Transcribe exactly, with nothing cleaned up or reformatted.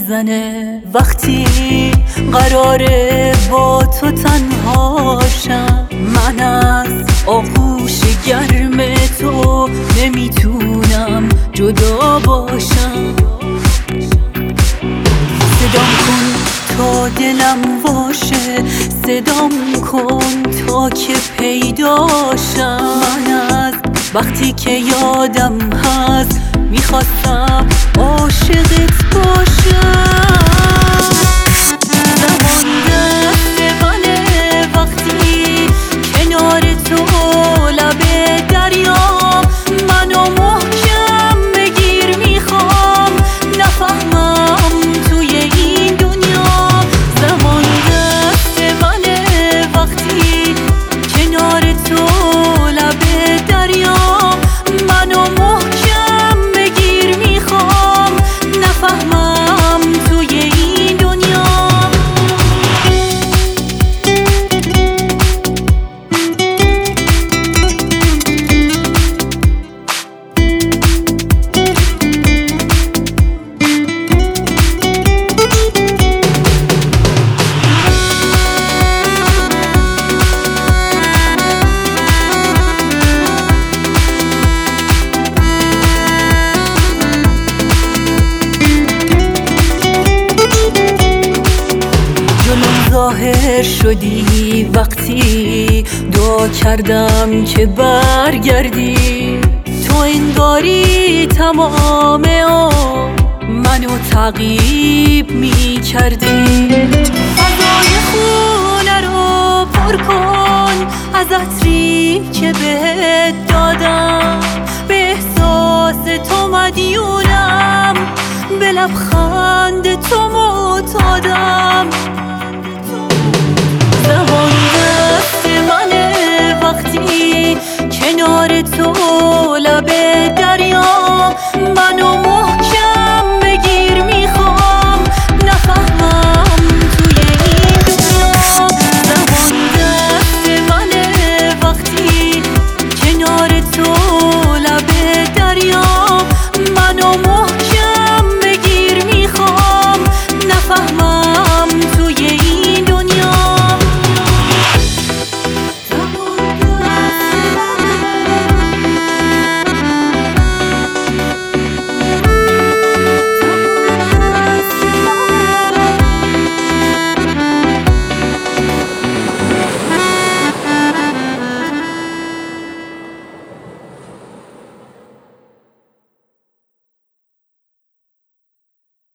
میزنه وقتی قراره با تو تنهاشم. من از آغوش گرم تو نمیتونم جدا باشم. صدام کن تا دلم واشه، صدام کن تا که پیداشم. من از وقتی که یادم هست میخواستم عاشقت باشم. زمان دست منه وقتی کنار تو لب دریا. منو محکم بگیر میخوام نفهمم توی این دنیا. زمان دست منه وقتی کنار تو لب دریا. منو محکم بگیر میخوام نفهمم توی این دنیا. ظاهر شدی وقتی دعا کردم که برگردی. تو انگاری تمام عمر منو تعقیب می کردی. فضای خونه رو پر کن از عطری که بهت دادم. به احساس تو مدیونم، به لبخند تو معتادم.